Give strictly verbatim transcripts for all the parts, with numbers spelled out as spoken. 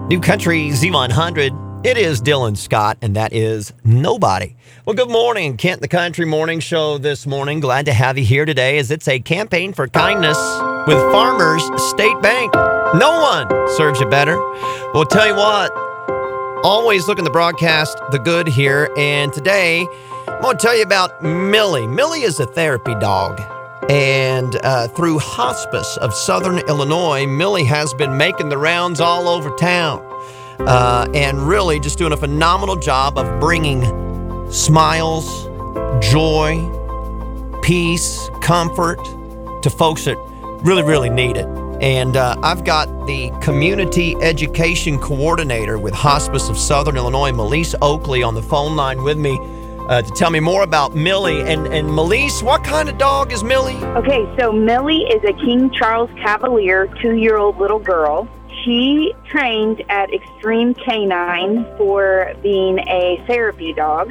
New Country Z one hundred. It is Dylan Scott, and that is Nobody. Well, good morning, Kent the Country Morning Show this morning. Glad to have you here today as it's a campaign for kindness with Farmers State Bank. No one serves you better. Well, tell you what, always look in the broadcast, the good here. And today, I'm going to tell you about Millie. Millie is a therapy dog. And uh, through Hospice of Southern Illinois, Millie has been making the rounds all over town. Uh, and really just doing a phenomenal job of bringing smiles, joy, peace, comfort to folks that really, really need it. And uh, I've got the Community Education Coordinator with Hospice of Southern Illinois, Melise Oakley, on the phone line with me uh, to tell me more about Millie. And, and Melise, what kind of dog is Millie? Okay, so Millie is a King Charles Cavalier two-year-old little girl. She trained at Extreme Canine for being a therapy dog.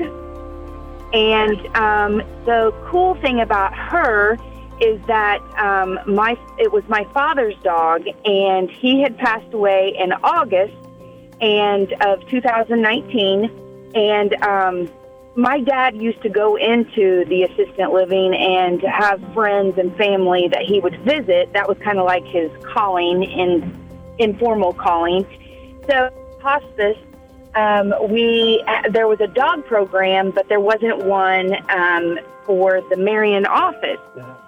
And um, the cool thing about her is that um, my it was my father's dog, and he had passed away in August and of two thousand nineteen. And um, my dad used to go into the assisted living and have friends and family that he would visit. That was kind of like his calling in informal calling. So hospice, um, we there was a dog program, but there wasn't one um, for the Marion office.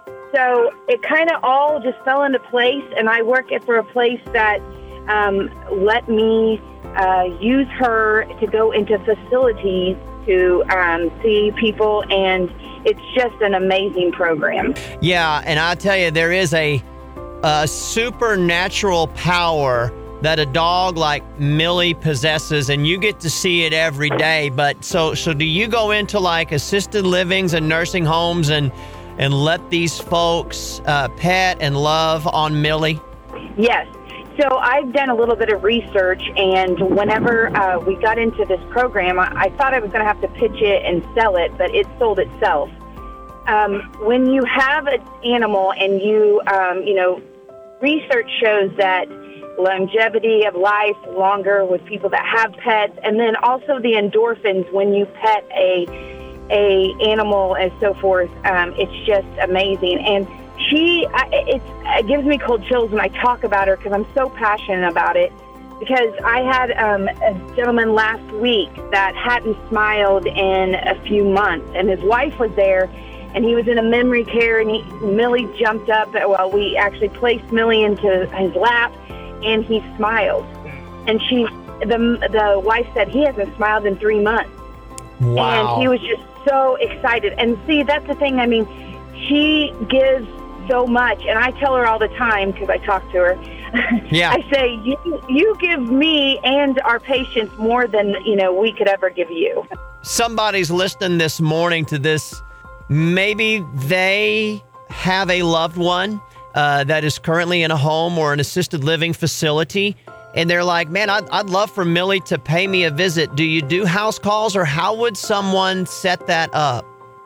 So it kind of all just fell into place, and I work at for a place that um, let me uh, use her to go into facilities to um, see people, and it's just an amazing program. Yeah, and I tell you, there is a a supernatural power that a dog like Millie possesses, and you get to see it every day. But so so do you go into like assisted livings and nursing homes and and let these folks uh, pet and love on Millie? Yes. So I've done a little bit of research, and whenever uh, we got into this program, I, I thought I was going to have to pitch it and sell it, but it sold itself. Um, when you have an animal and you, um, you know, research shows that longevity of life longer with people that have pets, and then also the endorphins when you pet a a animal and so forth. Um, it's just amazing. And she, I, it's, it gives me cold chills when I talk about her because I'm so passionate about it. Because I had um, a gentleman last week that hadn't smiled in a few months, and his wife was there. And he was in a memory care, and he, Millie jumped up. Well, we actually placed Millie into his lap, and he smiled. And she, the the wife said he hasn't smiled in three months. Wow. And he was just so excited. And see, that's the thing. I mean, she gives so much, and I tell her all the time because I talk to her. Yeah. I say, you you give me and our patients more than you know we could ever give you. Somebody's listening this morning to this. Maybe they have a loved one uh, that is currently in a home or an assisted living facility, and they're like, man, I'd, I'd love for Millie to pay me a visit. Do you do house calls, or how would someone set that up?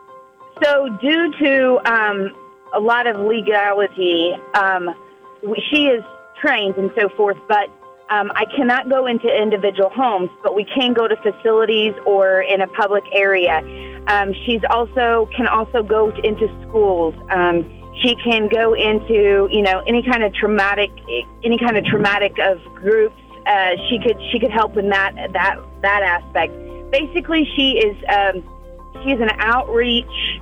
So due to um, a lot of legality, um, she is trained and so forth, but um, I cannot go into individual homes, but we can go to facilities or in a public area. Um, she's also can also go to, into schools. Um, she can go into you know any kind of traumatic any kind of traumatic of groups. Uh, she could she could help in that that that aspect. Basically, she is um, she is an outreach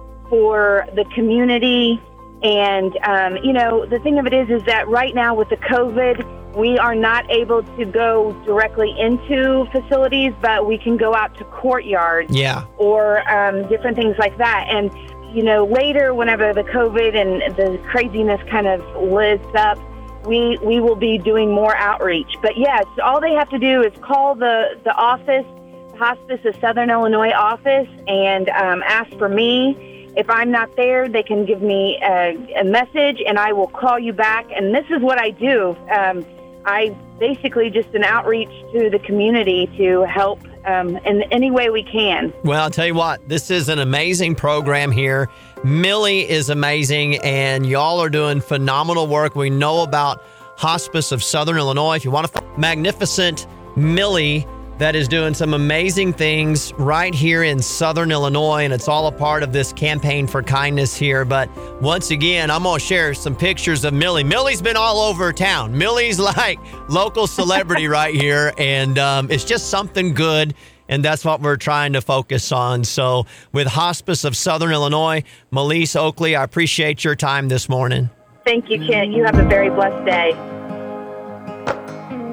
for the community. And um, you know the thing of it is is that right now with the COVID, we are not able to go directly into facilities, but we can go out to courtyards yeah. or um, different things like that. And, you know, later, whenever the COVID and the craziness kind of lifts up, we we will be doing more outreach. But, yes, all they have to do is call the, the office, the Hospice of Southern Illinois office, and um, ask for me. If I'm not there, they can give me a, a message, and I will call you back. And this is what I do. Um, I basically just an outreach to the community to help um, in any way we can. Well, I'll tell you what, this is an amazing program here. Millie is amazing, and y'all are doing phenomenal work. We know about Hospice of Southern Illinois. If you want to, magnificent Millie that is doing some amazing things right here in Southern Illinois, and it's all a part of this campaign for kindness here. But once again, I'm going to share some pictures of Millie. Millie's been all over town. Millie's like local celebrity right here, and um, it's just something good, and that's what we're trying to focus on. So with Hospice of Southern Illinois, Melise Oakley, I appreciate your time this morning. Thank you, Kent. You have a very blessed day.